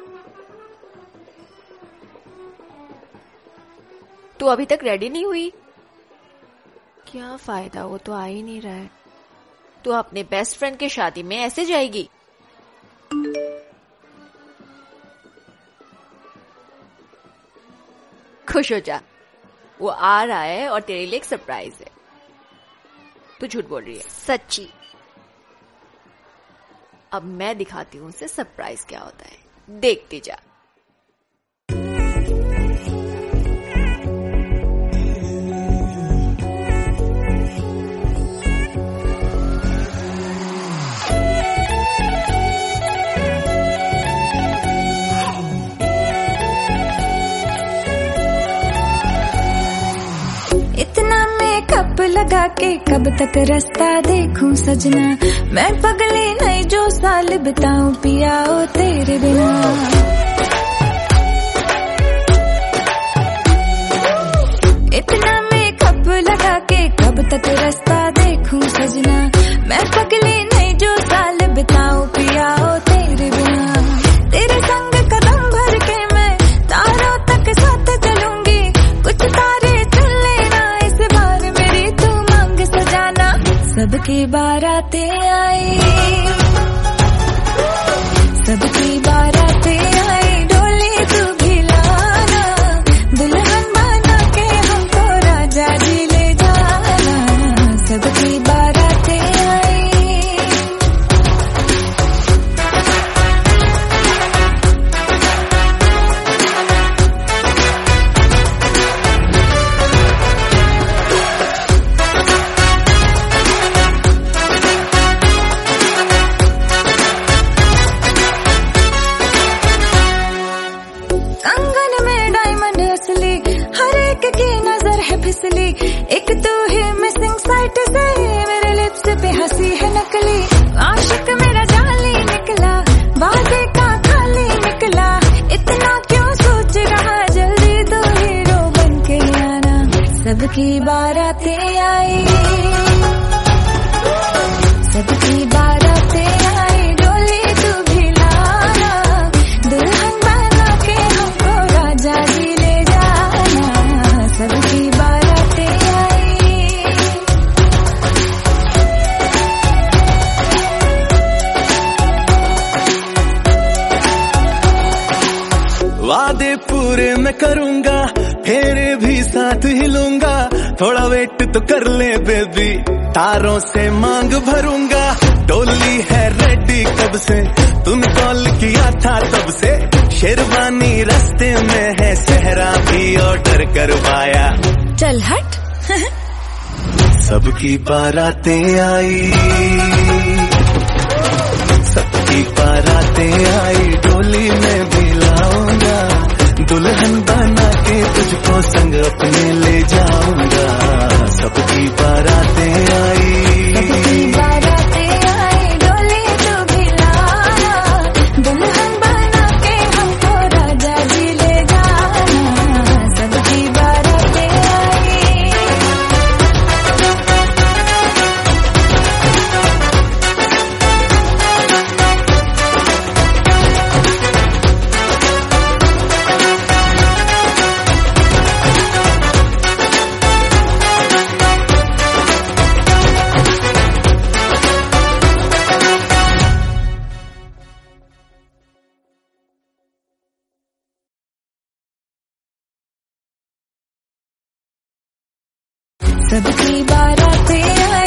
तू अभी तक रेडी नहीं हुई? क्या फायदा, वो तो आ ही नहीं रहा है। तू अपने बेस्ट फ्रेंड की शादी में ऐसे जाएगी? खुश हो जा, वो आ रहा है और तेरे लिए एक सरप्राइज है। तू झूठ बोल रही है? सच्ची। अब मैं दिखाती हूँ उसे सरप्राइज क्या होता है, देखती जा। इतना मेकअप लगा के कब तक रास्ता देखूं सजना, मैं पगली नहीं जो साल बिताऊं पिया ओ तेरे बिना। इतना मेकअप लगा के कब तक रास्ता देखूं सजना, मैं पगली नहीं जो साल बिताऊं पिया ओ तेरे बिना। तेरे संग कदम भर के मैं तारों तक साथ चलूंगी, कुछ तारे चल लेना इस बार मेरी तू मांग सजाना। सबकी बारातें आई, सबकी बारातें आई, डोली तू भी लाना, दुल्हन बना के हमको राजा जी ले जाना। सबकी बारातें आई। कंगन में डायमंड असली, हर एक की नजर है फिसली, एक तू ही मिसिंग साइट से मेरे लिप्स पे हंसी है नकली। आशिक मेरा जाली निकला, वादे का खाली निकला, इतना क्यों सोच रहा, जल्दी तो हीरो बन के आना। सबकी बारातें आई, सबकी बारातें आई, डोली तू भी लाना, दुल्हन बना के हमको राजा जी ले जाना। सबकी बारातें आई। वादे पूरे मैं करूंगा, फेरे भी साथ ही लूंगा, थोड़ा वेट तो कर ले बेबी, तारों से मांग भरूंगा। डोली है रेडी कब से, तूने कॉल किया था तब से, शेरवानी रास्ते में है, सहरा भी ऑर्डर करवाया। चल हट। सबकी बारातें आई, सबकी बारातें आई, डोली में भी लाऊंगा, दुल्हन बना के तुझको संग अपने ले जाऊंगा। सबकी बारातें आई, सबकी बारातें आई, डोली तू भी लाना, दुल्हन बना के हमको राजा जी ले जाना। सबकी बारातें आई। सबकी बारातें आई।